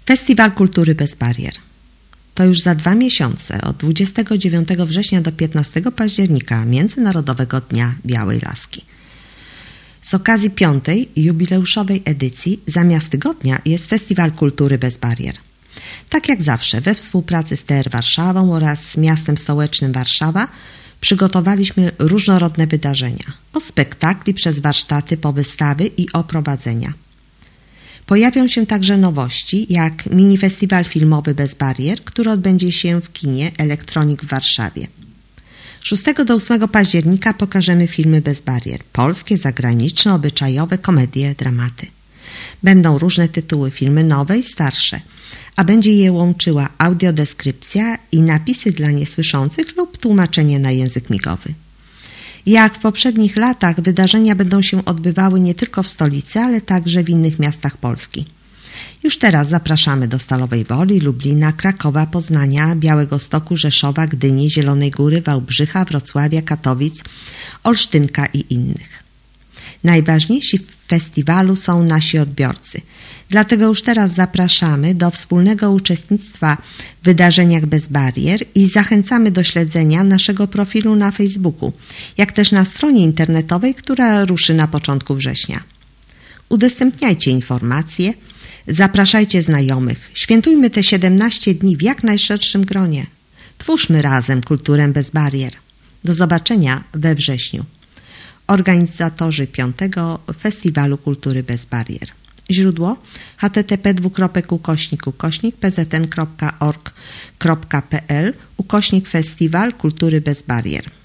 Festiwal Kultury Bez Barier. To już za 2 miesiące, od 29 września do 15 października, Międzynarodowego Dnia Białej Laski. Z okazji 5. jubileuszowej edycji zamiast tygodnia jest Festiwal Kultury Bez Barier. Tak jak zawsze, we współpracy z TR Warszawą oraz z miastem stołecznym Warszawa przygotowaliśmy różnorodne wydarzenia. Od spektakli przez warsztaty po wystawy i oprowadzenia. Pojawią się także nowości, jak mini festiwal filmowy Bez Barier, który odbędzie się w kinie Elektronik w Warszawie. 6 do 8 października pokażemy filmy bez barier. Polskie, zagraniczne, obyczajowe, komedie, dramaty. Będą różne tytuły, filmy nowe i starsze, a będzie je łączyła audiodeskrypcja i napisy dla niesłyszących lub tłumaczenie na język migowy. Jak w poprzednich latach wydarzenia będą się odbywały nie tylko w stolicy, ale także w innych miastach Polski. Już teraz zapraszamy do Stalowej Woli, Lublina, Krakowa, Poznania, Białegostoku, Rzeszowa, Gdyni, Zielonej Góry, Wałbrzycha, Wrocławia, Katowic, Olsztynka i innych. Najważniejsi w festiwalu są nasi odbiorcy. Dlatego już teraz zapraszamy do wspólnego uczestnictwa w wydarzeniach bez barier i zachęcamy do śledzenia naszego profilu na Facebooku, jak też na stronie internetowej, która ruszy na początku września. Udostępniajcie informacje, zapraszajcie znajomych, świętujmy te 17 dni w jak najszerszym gronie. Twórzmy razem kulturę bez barier. Do zobaczenia we wrześniu. Organizatorzy 5. Festiwalu Kultury Bez Barier. Źródło http://pzn.org.pl / Festiwal Kultury Bez Barier.